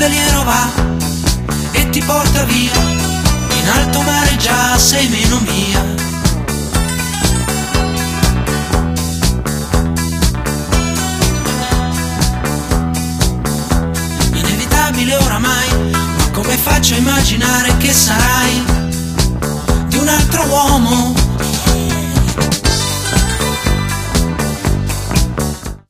veliero va e ti porta via, in alto mare già sei meno mia. Inevitabile oramai, ma come faccio a immaginare che sarà